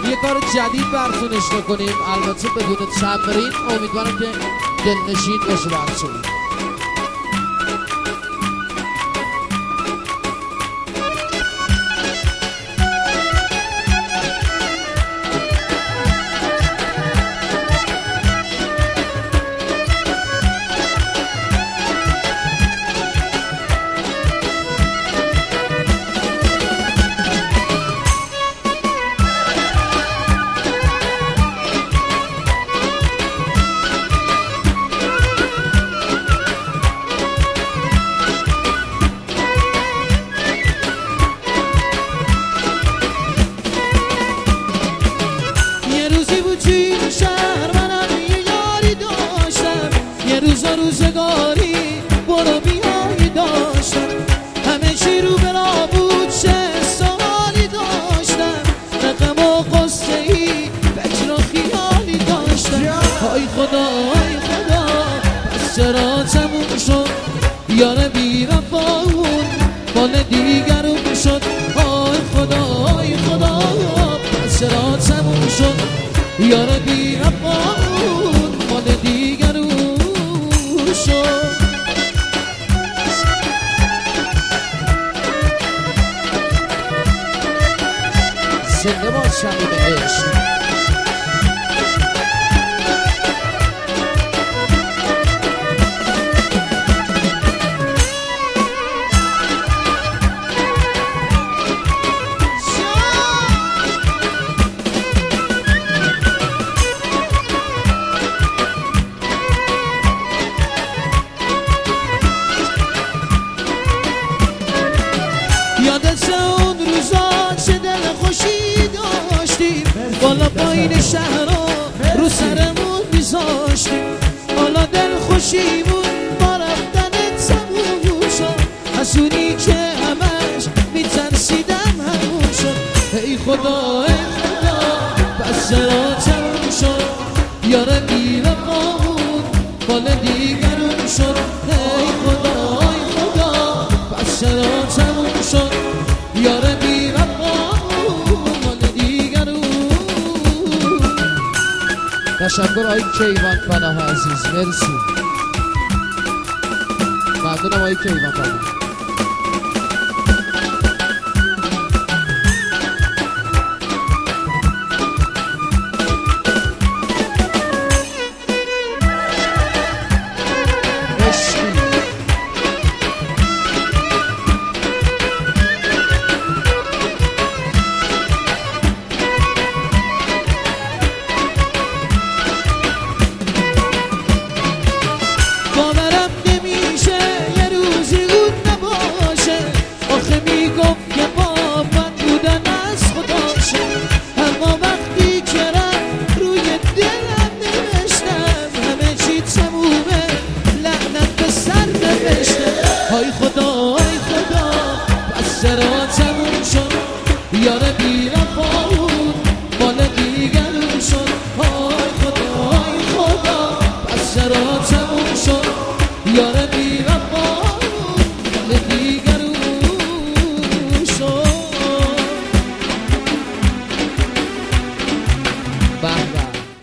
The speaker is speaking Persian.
یه کار جدید براتون اجرا کنیم، البته بدون تمرین. امیدوارم که دلنشین باشه براتون. روزگاری برو بیایی داشتم، همه چی رو برا بود، چه سوالی داشتم، رقم و قصه ای فکر و خیالی داشتم. های خدا های خدا پس چرا تموم شد یار بی وفاون مال دیگرون شد. های خدا های خدا پس چرا تموم شد یار بی وفاون مال دیگرون شد. زنده باد شمیم عشق. یادت اون روزا چه دل خوشی داشتیم، بالا پایین شهرها رو سرمون میذاشتیم. حالا دل خوشیمون با رفتنت تموم شد، از اونی که همش میترسیدم همون شد. ای خدا ای خدا پس چرا تموم شد یار بی وفامون مال دیگرون شد. ای خدا ای خدا پس چرا تموم شد یار بی وفامون مال دیگرون. تشکر آقای کیوان پناه عزیز، مرسی. ممنونم آقای کیوان پناه. گفت که با من بودن از خداشه، اما وقتی که رفت روی دلم نوشتم همه چی تمومه، لعنت به سر نوشتم. های خدا های خدا پس چرا تموم شد یار بی وفامون مال دیگرون شد. های خدا های خدا پس چرا تموم شد یار بی وفامون